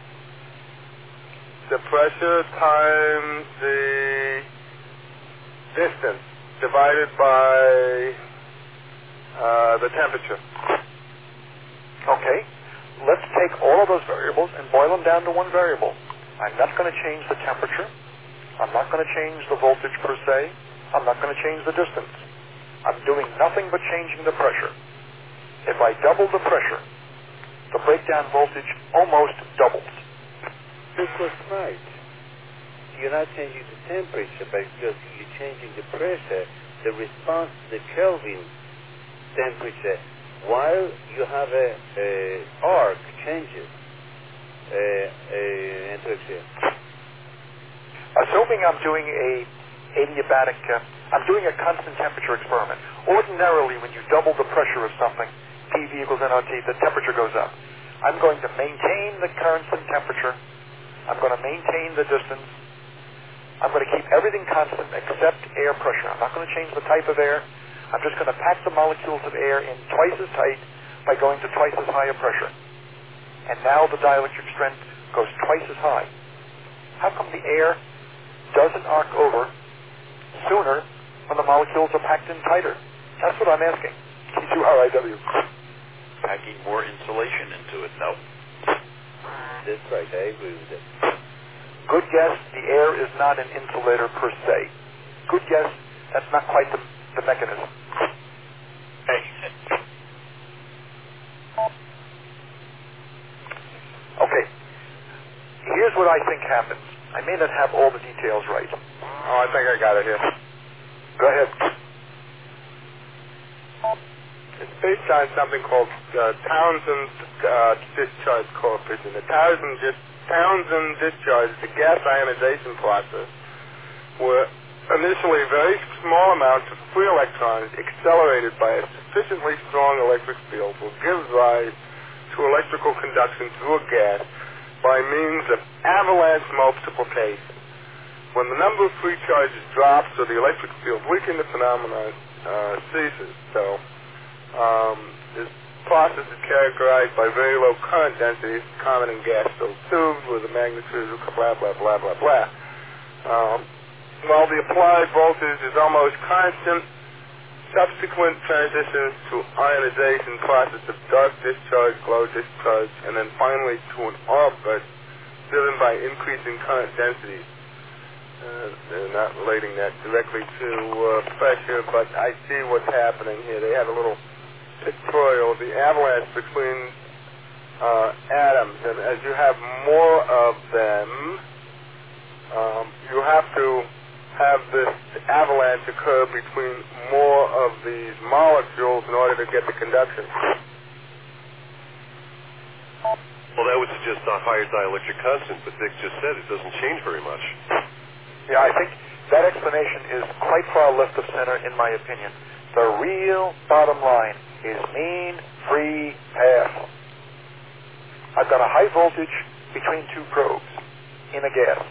the pressure times the distance divided by the temperature. Okay, let's take all of those variables and boil them down to one variable. I'm not going to change the temperature. I'm not going to change the voltage per se. I'm not going to change the distance. I'm doing nothing but changing the pressure. If I double the pressure, the breakdown voltage almost doubles. This was right. You're not changing the temperature, but you're changing the pressure, the response to the Kelvin temperature, while you have a arc changes. Assuming I'm doing a adiabatic, I'm doing a constant temperature experiment. Ordinarily, when you double the pressure of something, PV equals nRT, the temperature goes up. I'm going to maintain the constant temperature. I'm going to maintain the distance. I'm going to keep everything constant except air pressure. I'm not going to change the type of air. I'm just going to pack the molecules of air in twice as tight by going to twice as high a pressure. And now the dielectric strength goes twice as high. How come the air doesn't arc over sooner when the molecules are packed in tighter? That's what I'm asking. T2RIW. Packing more insulation into it, no. That's right, I agree with that. Good guess, the air is not an insulator per se. Good guess, that's not quite the mechanism. Hey. Okay. Here's what I think happens. I may not have all the details right. Oh, I think I got it here. Go ahead. It's based on something called Townsend's discharge coefficient. The Townsend discharge, the gas ionization process, where initially very small amounts of free electrons accelerated by a sufficiently strong electric field will give rise to electrical conduction through a gas by means of avalanche multiplication. When the number of free charges drops or the electric field weakens, the phenomenon ceases. So this process is characterized by very low current densities, common in gas-filled tubes with a magnitude of blah, blah, blah, blah, blah. While the applied voltage is almost constant, subsequent transitions to ionization process of dark discharge, glow discharge, and then finally to an orbit driven by increasing current density. They're not relating that directly to pressure, but I see what's happening here. They have a little pictorial of the avalanche between atoms, and as you have more of them, you have to have this avalanche occur between more of these molecules in order to get the conduction. Well, that would suggest a higher dielectric constant, but Dick just said it doesn't change very much. Yeah, I think that explanation is quite far left of center, in my opinion. The real bottom line is mean free path. I've got a high voltage between two probes in a gas.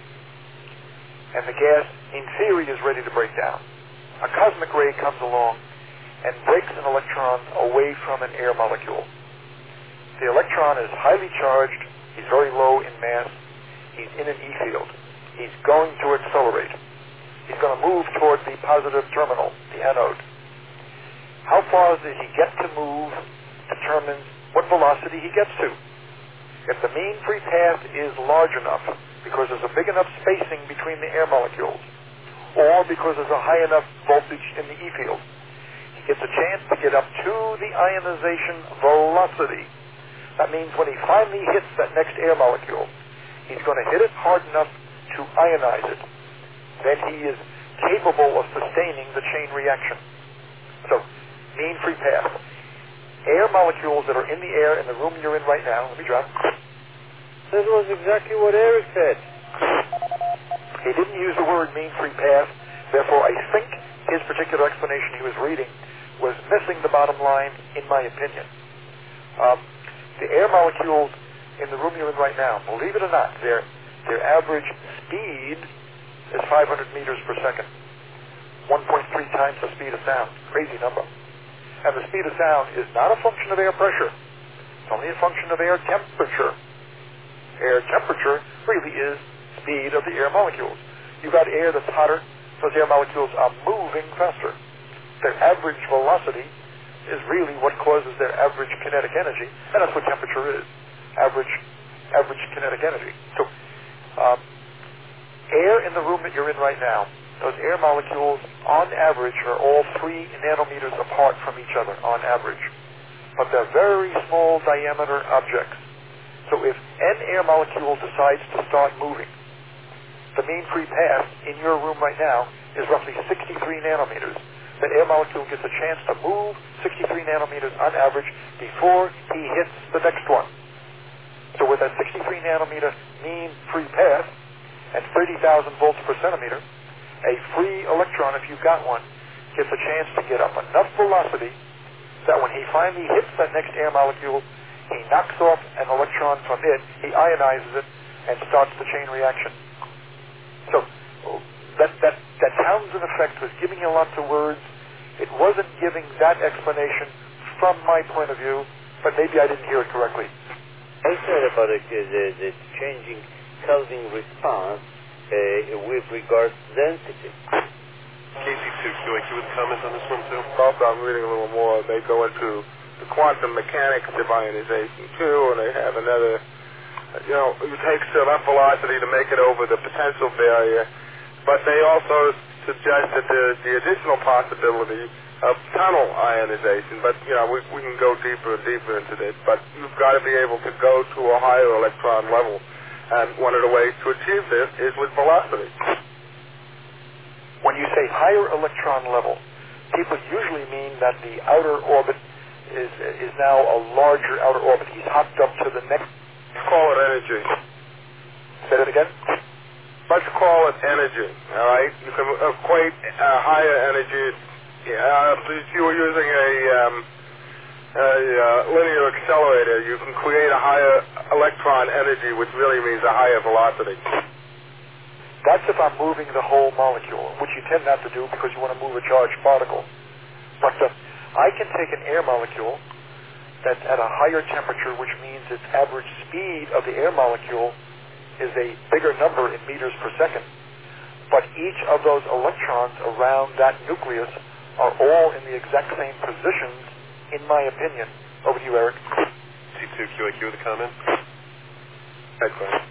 And the gas, in theory, is ready to break down. A cosmic ray comes along and breaks an electron away from an air molecule. The electron is highly charged. He's very low in mass. He's in an E field. He's going to accelerate. He's going to move toward the positive terminal, the anode. How far does he get to move determines what velocity he gets to. If the mean free path is large enough, because there's a big enough spacing between the air molecules, or because there's a high enough voltage in the E field, he gets a chance to get up to the ionization velocity. That means when he finally hits that next air molecule, he's going to hit it hard enough to ionize it. Then he is capable of sustaining the chain reaction. So, mean free path. Air molecules that are in the air in the room you're in right now, let me drop. That was exactly what Eric said. He didn't use the word mean free path, therefore I think his particular explanation he was reading was missing the bottom line, in my opinion. The air molecules in the room you're in right now, believe it or not, their average speed is 500 meters per second. 1.3 times the speed of sound. Crazy number. And the speed of sound is not a function of air pressure. It's only a function of air temperature. Air temperature really is speed of the air molecules. You've got air that's hotter, those air molecules are moving faster. Their average velocity is really what causes their average kinetic energy, and that's what temperature is. Average kinetic energy. So, air in the room that you're in right now, those air molecules, on average, are all 3 nanometers apart from each other, on average. But they're very small diameter objects. So if an air molecule decides to start moving, the mean free path in your room right now is roughly 63 nanometers. That air molecule gets a chance to move 63 nanometers on average before he hits the next one. So with that 63 nanometer mean free path and 30,000 volts per centimeter, a free electron, if you've got one, gets a chance to get up enough velocity that when he finally hits that next air molecule, he knocks off an electron from it, he ionizes it, and starts the chain reaction. So that Townsend effect was giving you lots of words. It wasn't giving that explanation from my point of view, but maybe I didn't hear it correctly. I said about the changing Kelvin response with regards to density. Casey, too, do I give a comment on this one, too? Also, I'm reading a little more. They go into the quantum mechanics of ionization, too, and they have another, it takes enough velocity to make it over the potential barrier, but they also suggest that there's the additional possibility of tunnel ionization, but, we can go deeper and deeper into this, but you've got to be able to go to a higher electron level, and one of the ways to achieve this is with velocity. When you say higher electron level, people usually mean that the outer orbit is now a larger outer orbit. He's hopped up to the next. Call it energy. Say that again? Let's call it energy, all right? You can equate higher energy. If you were using a linear accelerator, you can create a higher electron energy, which really means a higher velocity. That's if I'm moving the whole molecule, which you tend not to do because you want to move a charged particle. But I can take an air molecule that's at a higher temperature, which means its average speed of the air molecule is a bigger number in meters per second. But each of those electrons around that nucleus are all in the exact same positions, in my opinion. Over to you, Eric. C2QIQ with a comment? That's right.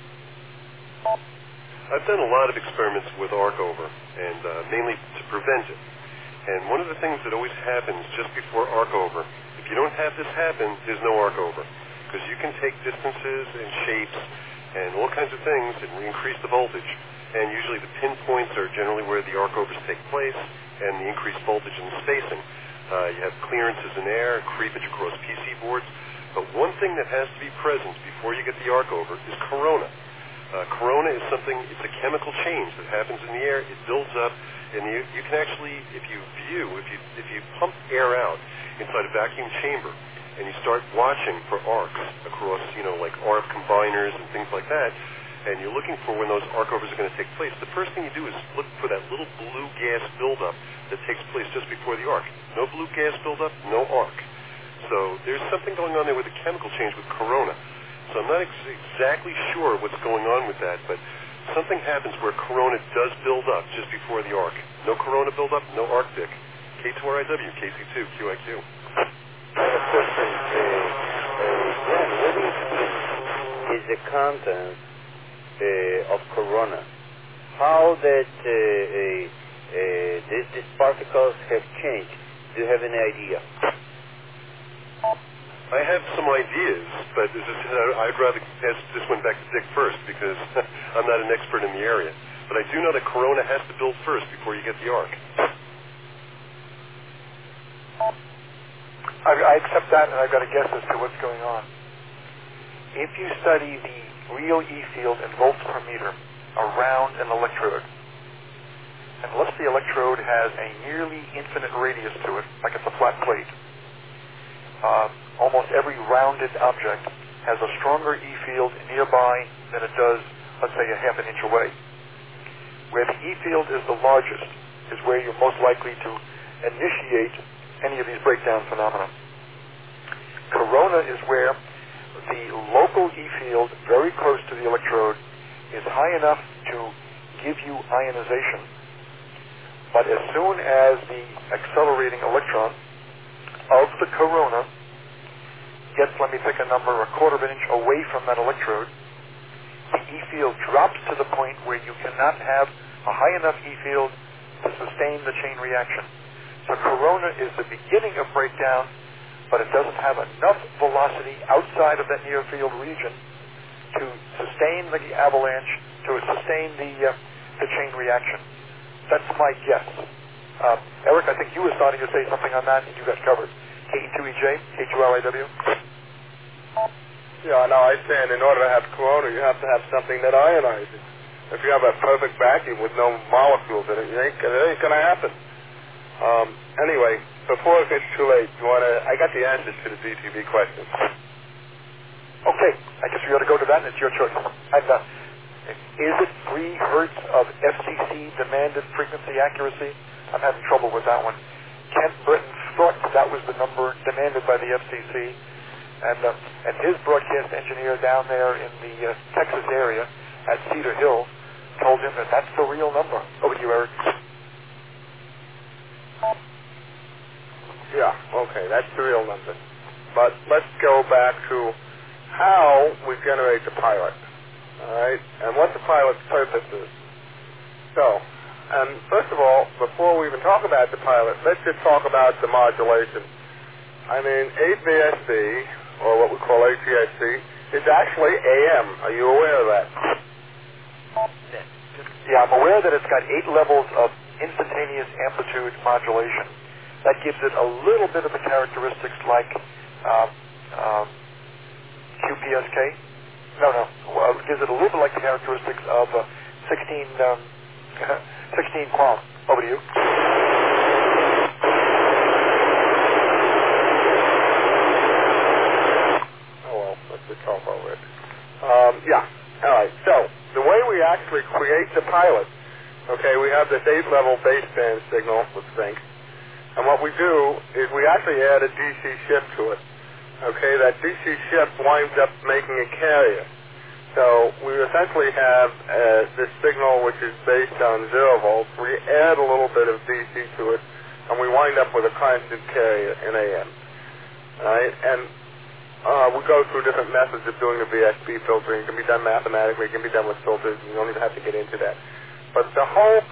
I've done a lot of experiments with arc over, and mainly to prevent it. And one of the things that always happens just before arc over, if you don't have this happen, there's no arc over. Because you can take distances and shapes and all kinds of things and increase the voltage. And usually the pinpoints are generally where the arc overs take place, and the increased voltage and the spacing. You have clearances in air, creepage across PC boards. But one thing that has to be present before you get the arc over is corona. Corona is something, it's a chemical change that happens in the air. It builds up, and you can actually, if you pump air out inside a vacuum chamber, and you start watching for arcs across, like RF combiners and things like that, and you're looking for when those arc overs are going to take place, the first thing you do is look for that little blue gas buildup that takes place just before the arc. No blue gas buildup, no arc. So there's something going on there with a chemical change with corona. So I'm not exactly sure what's going on with that, but something happens where corona does build up just before the arc. No corona buildup, no arc, Dick. K2RIW, KC2QIQ. I have a question. What is the content of corona? How that these particles have changed? Do you have any idea? I have some ideas, but as I said, I'd rather pass this one back to Dick first because I'm not an expert in the area. But I do know that corona has to build first before you get the arc. I accept that, and I've got a guess as to what's going on. If you study the real E field in volts per meter around an electrode, unless the electrode has a nearly infinite radius to it, like it's a flat plate, almost every rounded object has a stronger E field nearby than it does, let's say, a half an inch away. Where the E field is the largest is where you're most likely to initiate any of these breakdown phenomena. Corona is where the local E field very close to the electrode is high enough to give you ionization, but as soon as the accelerating electron of the corona gets, let me pick a number, a quarter of an inch away from that electrode, the E field drops to the point where you cannot have a high enough E field to sustain the chain reaction. So corona is the beginning of breakdown, but it doesn't have enough velocity outside of that near field region to sustain the avalanche, to sustain the chain reaction. That's my guess. Eric, I think you were starting to say something on that, and you got covered. KE2EJ, K2RIW. Yeah, no, I stand. In order to have corona, you have to have something that ionizes. If you have a perfect vacuum with no molecules in it, it ain't going to happen. Anyway, before it gets too late, I got the answers to the DTV questions. Okay, I guess we ought to go to that, and it's your choice. Is it 3 hertz of FCC demanded frequency accuracy? I'm having trouble with that one. Kent Britton thought that was the number demanded by the FCC, and his broadcast engineer down there in the Texas area at Cedar Hill told him that that's the real number. Over to you, Eric. Yeah, okay, that's the real number. But let's go back to how we generate the pilot, all right, and what the pilot's purpose is. So, first of all, before we even talk about the pilot, let's just talk about the modulation. I mean, 8VSB, or what we call ATSC, is actually AM. Are you aware of that? Yeah, I'm aware that it's got 8 levels of instantaneous amplitude modulation. That gives it a little bit of the characteristics like QPSK. Well, it gives it a little bit like the characteristics of 16 QAM. Over to you. Oh, well, let's just talk over it. Yeah, all right. So, the way we actually create the pilot, okay, we have this 8-level baseband signal, let's think. And what we do is we actually add a DC shift to it. Okay, that DC shift winds up making a carrier. So we essentially have this signal which is based on 0 volts. We add a little bit of DC to it and we wind up with a constant carrier in AM. All right? And we go through different methods of doing the VXB filtering. It can be done mathematically. It can be done with filters. You don't even have to get into that. But the whole